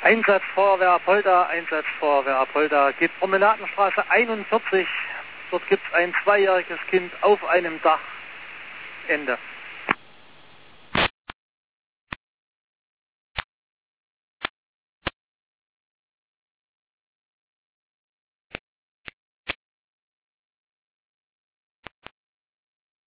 Einsatz Feuerwehr Apolda, geht Promenadenstraße 41. Dort gibt es ein 2-jähriges Kind auf einem Dach. Ende.